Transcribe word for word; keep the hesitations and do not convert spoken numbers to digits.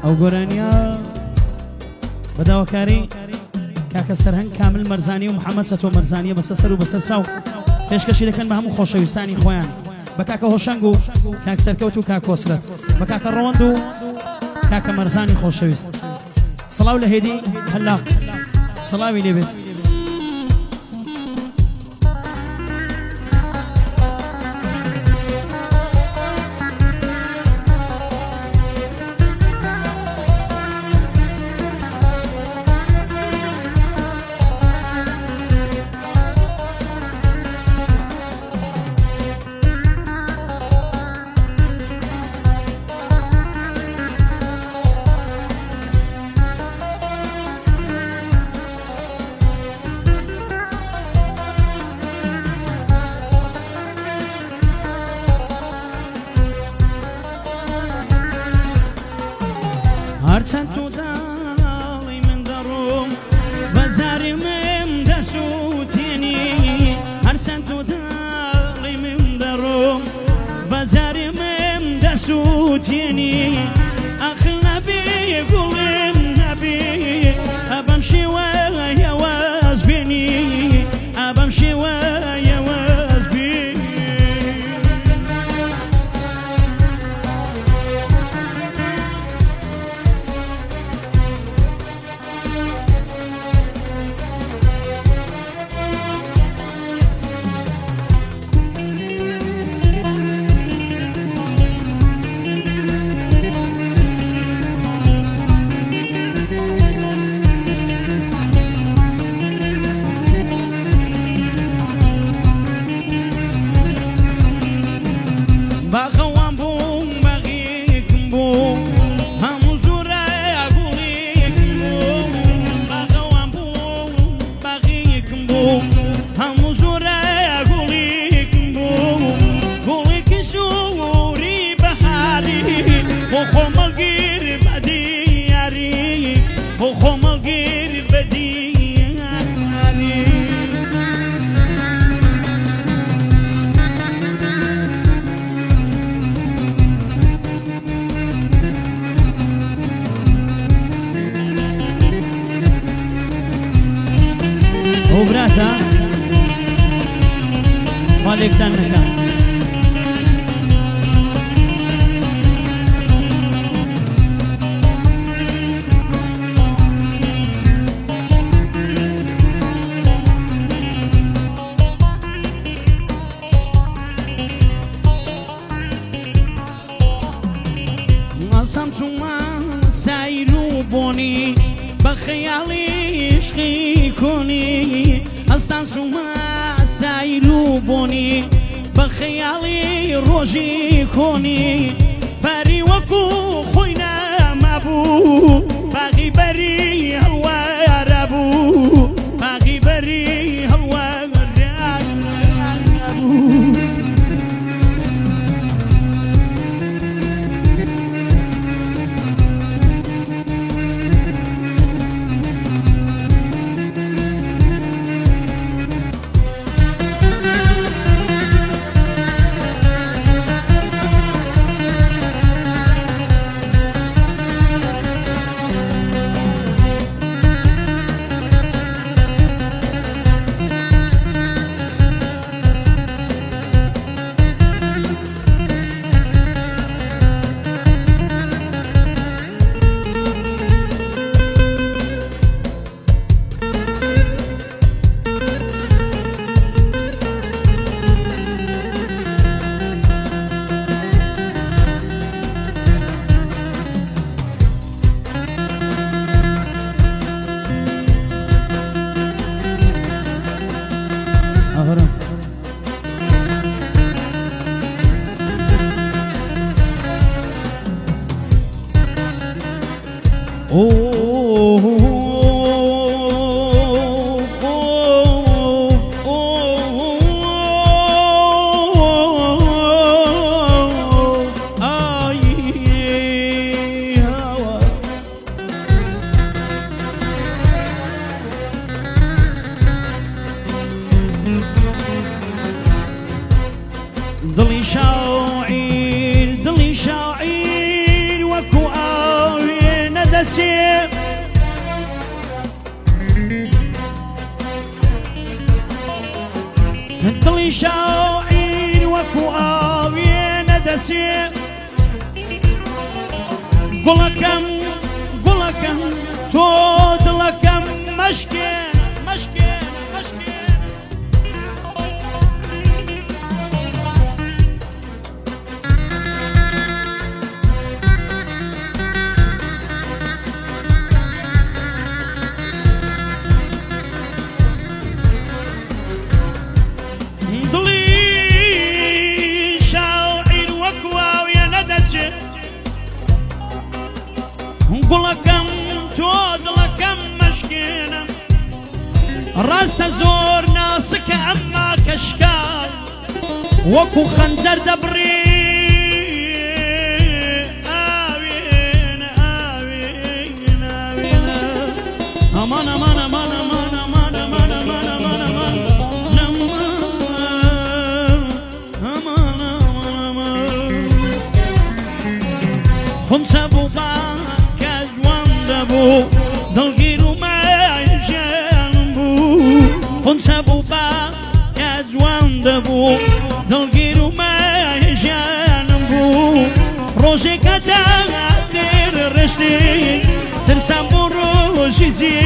ئەو گۆرانیە بەداواکاری کاکە سەرهەنگ کامل مەرزانی و محەممەد چەتۆ مەرزانیە بەسەر سەر و بەسەر چاو پێشکەشی دەکەن بە هەموو خۆشەویستانی خۆیان بە کاکە هۆشنگ و کاک سەرکەوت و کاکۆسرەت بە کاکە ڕەوەند و کاکە مەرزانی خۆشەویست سڵاو لە هێدی هەلاق سڵاوی لێبێت هەرچەند تو داڵی من دەڕۆم بەجاری من دەسووتێنی هەرچەند تو داڵی من دەڕۆم بەجاری من دەسووتێنی ئەخل نەبێ گوڵم نەبێ ئەبەم شێوەیە واز بێنی ئەبەم شێوەیە واز بێنی باغەوان بووم بەغێکم بوو هەموو زۆرە گوڵێکم بوو باغەوان بووم بەغێکم بوو هەموو زۆرە گوڵێکم بوو گوڵێکی سووری بەهاری بۆ خۆمەڵگیر بەدیاری بۆ خۆمەڵگیر بەدیاری ئەو براتە خوا لێکتان نەکات ئەسەم چوومە سەیر و بۆنی بە خەیاڵی عشقی کۆنی ئەستان چوومە سەیر و بۆنی بە خەیاڵی ڕۆژی کۆنی پەری وەکو خۆی نەمابوو باغی بەری هەڵوارە بوو باغی بەری هەڵوارە بوو دڵی شاعیر دڵی شاعیر وەکو ئاوێ دەچێ دڵی شاعیر وەکو ئاوێنە دەچێ گوڵەکەم گوڵەکەم تۆ دڵەکەم مەشکێن مەشکێن مەشکێن گوڵەکەم تۆ دڵەکەم مەشکێنە ڕاستە زۆر ناسکە ئەمما کەشکار وەکو خەنجەر دەبڕێ ئاوێنە ئاوێنە ئاوێنە ئەمان ئەمان ئەمان ئەمان ئەمان ئەمان ئەمان ئەمان ئەمان ئەمان ئەمان خونچە بوو دڵگیر و مایژێن بوو خونچە بوو با یا جوان دەبوو دڵگیر و مایژێنم بوو ڕۆژێکە داگا دێر ڕشتی ترسام بۆ ڕۆژی زی